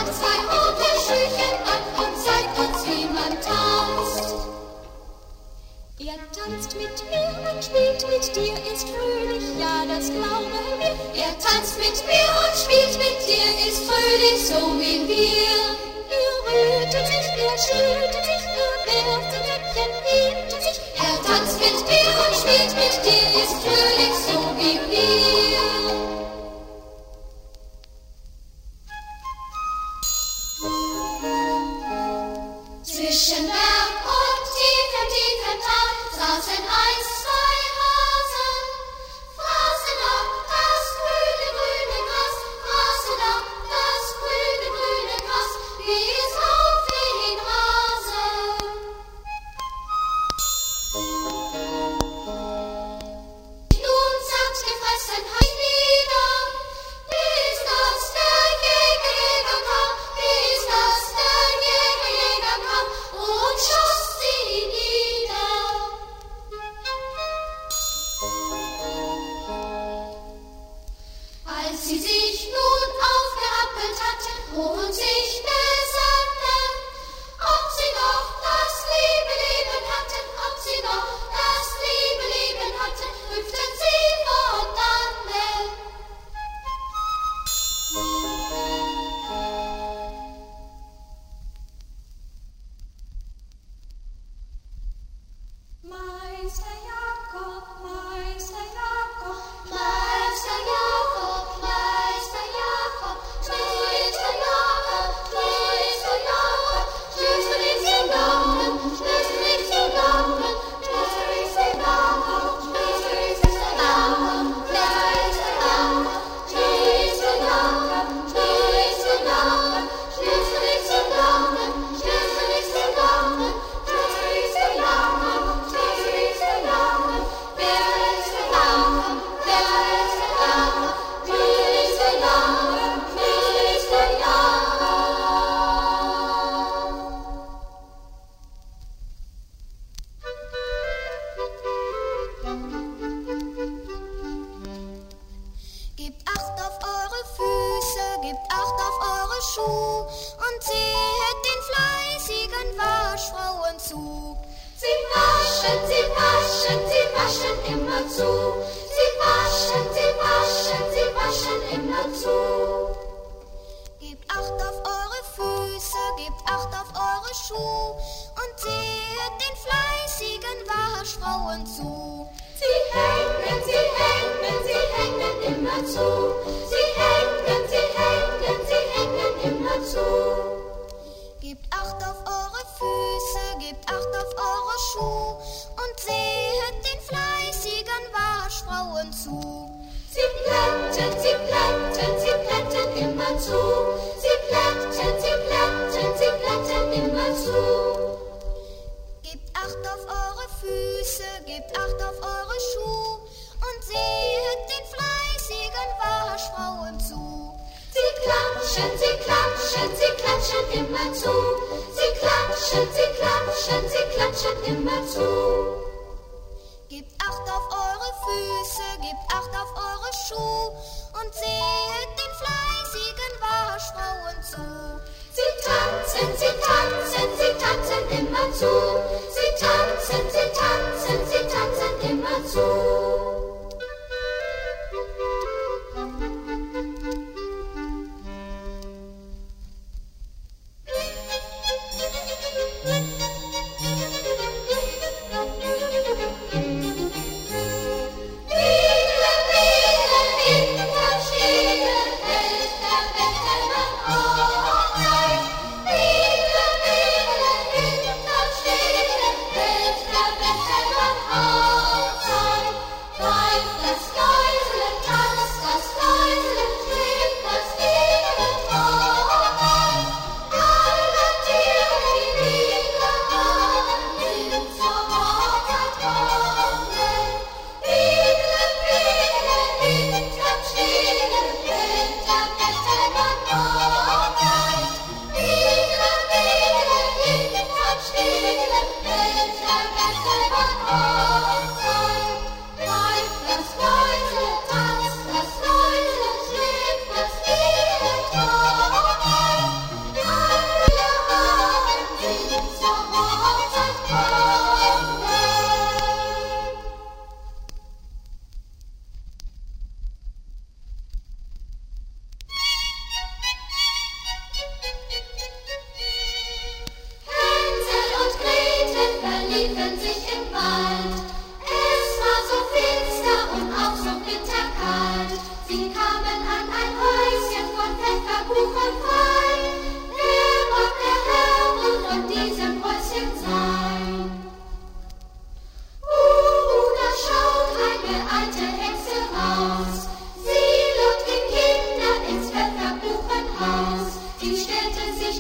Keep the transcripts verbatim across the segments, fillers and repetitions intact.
hat zwei rote Schüchen an und zeigt uns, wie man tanzt. Er tanzt mit mir und spielt mit dir, ist fröhlich, ja, das glauben wir. Er tanzt mit mir und spielt mit dir, ist fröhlich, so wie wir. Er rührte sich, er schüttet sich, er wehrt die Köpfchen hinter sich. Er tanzt mit mir und spielt mit dir, ist fröhlich, so wie wir. Zwischen Berg und tiefem, tiefem Tal saßen einst zwei Hasen, fraßen ab das grüne, grüne Gras, fraßen ab das grüne, grüne Gras, wie es auf den Rasen. Nun samt gefressen heim nieder, bis das der Jäger, Jäger kam, bis das der Jäger, Jäger kam und schoss sie nieder. Als sie sich nun aufgerappelt hatten und sich besannen, ob sie noch das liebe Leben hatten, ob sie noch das liebe Leben hatten, rüpften sie von dannen. Meister Jakob, Meister Jakob, Meister Jakob, Meister Jakob, Meister Jakob, Meister Jakob, stößt du nicht den Daumen, stößt du nicht den Daumen, stößt du nicht den Daumen, stößt du nicht den Daumen, Meister Jakob, stößt den Daumen, stößt den Daumen, stößt du nicht den Daumen, stößt du nicht den Daumen, stößt du nicht den Daumen, stößt du nicht den Daumen, wer ist der Daumen, wer ist der Daumen, du bist der Daumen, du bist der Daumen. Gebt Acht auf eure Füße, gebt Acht auf eure Schuhe und seht den fleißigen Waschfrauen zu. Sie waschen, sie waschen, sie waschen immer zu. Sie waschen, sie waschen, sie waschen immer zu. Gebt Acht auf eure Füße, gebt Acht auf eure Schuhe und seht den fleißigen Waschfrauen zu. Sie hängen, sie hängen, sie hängen immer zu. Sie hängen, sie hängen, sie hängen immer zu. Gebt Acht auf eure Füße, gebt Acht auf eure Schuhe und seht den fleißigen Waschfrauen zu. Sie plätten, sie plätten, sie plätten immer zu. Sie plätten, sie plätten, sie plätten immer zu. Gebt Acht auf eure Füße, gebt Acht auf eure Schuhe und seht den fleißigen Waschfrauen zu. Sie klatschen, sie klatschen, sie klatschen immer zu. Sie klatschen, sie klatschen, sie klatschen immer zu. Gebt Acht auf eure Füße, gebt Acht auf eure Schuhe und seht den fleißigen Waschfrauen zu. Sie tanzen, sie tanzen, sie tanzen immer zu. Sie tanzen, sie tanzen, sie tanzen immer zu. Bye.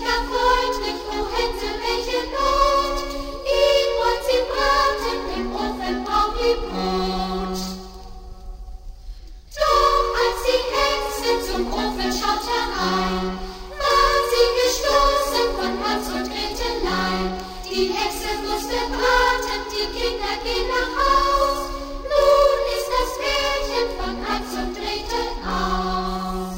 gar freundlich, o Hänsel, welche Not. Ihn wollt sie braten, im Ofen braucht ihr Brot. Doch als die Hexe zum Ofen schaut herein, war sie gestoßen von Hans und Gretelein. Die Hexe musste braten, die Kinder gehen nach Haus. Nun ist das Märchen von Hans und Gretel aus.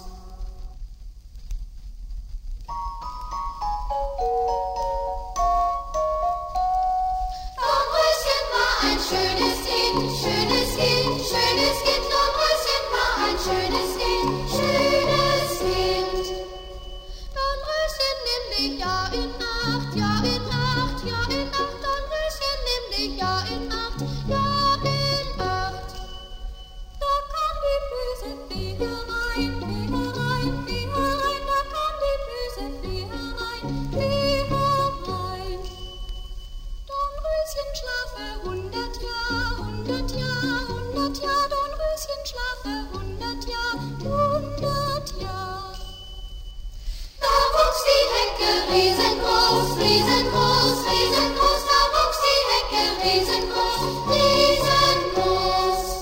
Dornröschen war ein schönes Kind, schönes Kind, schönes Kind. Dornröschen war ein schönes Kind, schönes Kind. Dornröschen, nimm dich Jahr in Nacht, Jahr in Nacht, Jahr in Nacht. Dornröschen, nimm dich Jahr in Nacht, Jahr in Nacht. Da kam die böse Fee herein, Fee herein, Fee herein. Da kam die böse Fee herein, Fee herein. Dornröschen schlafe hundert Jahr, hundert Jahr, hundert Jahr. Dornröschen schlafe hundert Jahr, hundert Jahr. Da wuchs die Hecke riesengroß, riesengroß, riesengroß. Da wuchs die Hecke riesengroß, riesengroß.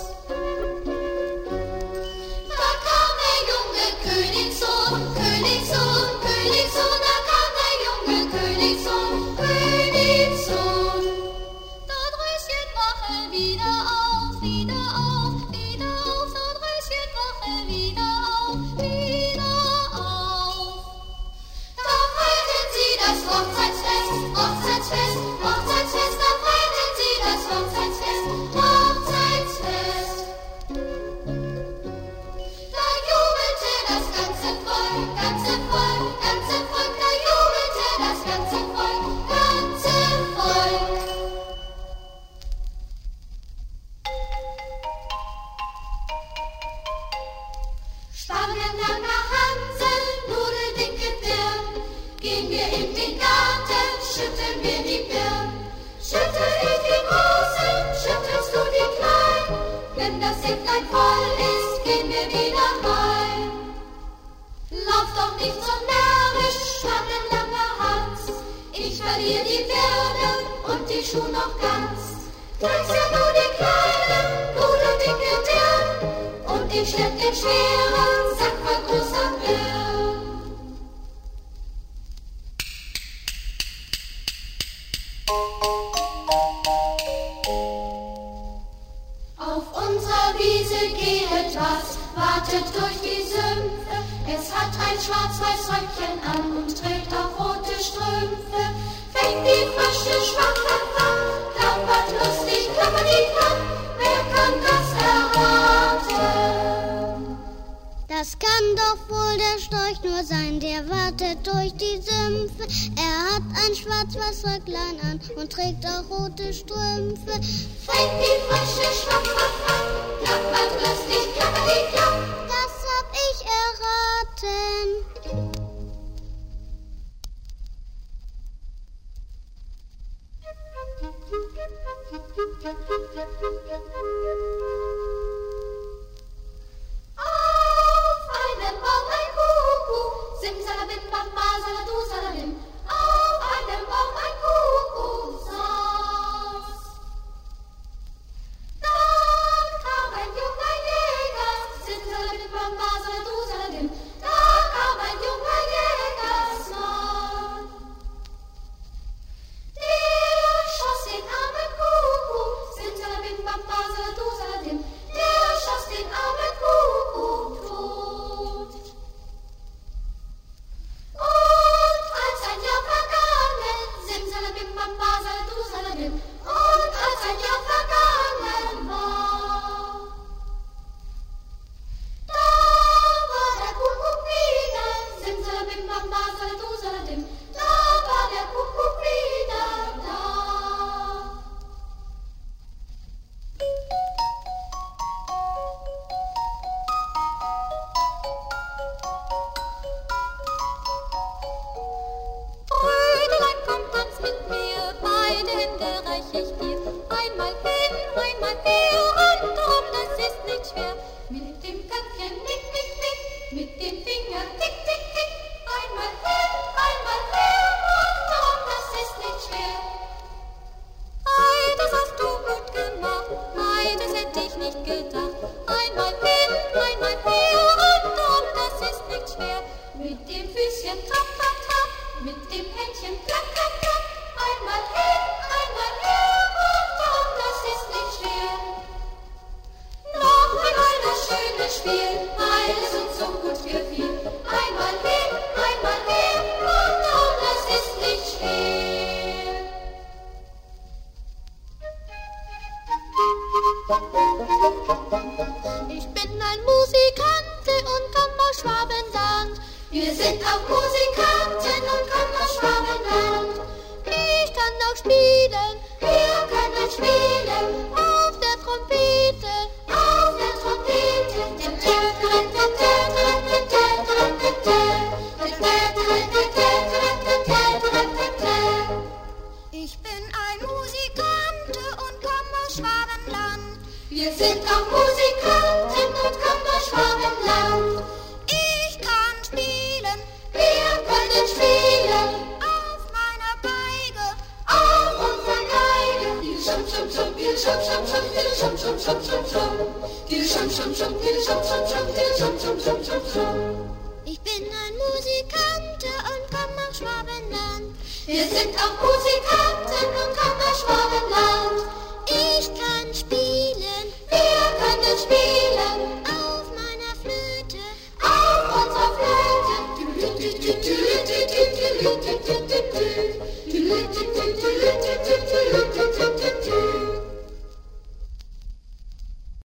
Da kam der junge Königssohn, Königssohn, Königssohn. Da kam der junge Königssohn, Königssohn. Dornröschen, wache wieder auf, wieder auf, wieder auf. Dornröschen, wache wieder auf, wieder auf. Da feierten sie das Hochzeitsfest, Hochzeitsfest, Hochzeitsfest. Da feierten sie das Hochzeitsfest, Hochzeitsfest. Da jubelte das ganze Volk, ganze Volk, ganze Volk. Da jubelte das ganze Volk, ganze Volk. Spangenlanger Hansel, nudeldicke Dirn, gehen wir in den Garten, schütteln wir die Birn. Schüttel ich die Großen, schüttelst du die Kleinen. Wenn das Säcklein voll ist, gehen wir wieder rein. Lauf doch nicht so närrisch, Spangenlanger Hans. Ich verlier die Birne und die Schuh noch ganz. Trägst ja nur die kleinen, nudeldicke Dirn. Und ich schlepp den schweren Sack voll großer Birn. Auf unserer Wiese gehet was, wartet durch die Sümpfe. Es hat ein schwarz-weiß Röckchen an und trägt auch rote Strümpfe. Fängt die Frösche schwach, fang, fang, klappert lustig, klappert die Klapp. Wer kann das erraten? Das kann doch wohl der Storch nur sein, der wartet durch die Sümpfe. Er hat ein schwarz-weiß Röcklein an und trägt auch rote Strümpfe. Fängt die Frösche schwach, fang, fang, klappert lustig, klappert die Klapp. Das hab ich erraten. Auf einem Baum ein Kuckuck, simsalabim, bamba, saladu, saladim. Auf einem Baum ein Kuckuck saß. Da kam ein junger Jäger, simsalabim, bamba, saladu, saladim. Da kam ein Mit dem Füßchen trapp, trapp, trapp, mit dem Händchen klapp, klapp, klapp. Einmal hin, einmal her, rundum, das ist nicht schwer. Noch einmal das schöne Spiel, weil es uns so gut gefiel. Einmal hin, einmal her, rundum, das ist nicht schwer. Ich bin ein Musikante und komm aus Schwabenland. Wir sind auch Musikanten und kommen aus Schwabenland. Ich kann auch spielen, Wir können spielen auf der Trompete. auf der Trompete. Dem Töteren, dem Töteren, dem Töteren, dem Töteren, dem Töteren, dem Töteren, dem Töteren, dem Töteren. Ich bin ein Musikante und komm aus Schwabenland. Wir sind auch Musikanten und kommen aus Schwabenland. Ich kann spielen Wir können spielen auf meiner Geige. auf unserer Geige. Die Schum, Schum, Schum, die Schum, Schum, Schum, die Schum, Schum, Schum, Schum, Schum. Die Schum, Schum, Schum, die Schum, Schum, Schum, die Schum, Schum, Schum, Schum, Schum. Ich bin ein Musikante und komm aus Schwabenland. Wir sind auch Musikanten und kommen aus Schwabenland. Ich kann spielen Wir können spielen auf meiner Flöte. auf unserer Flöte.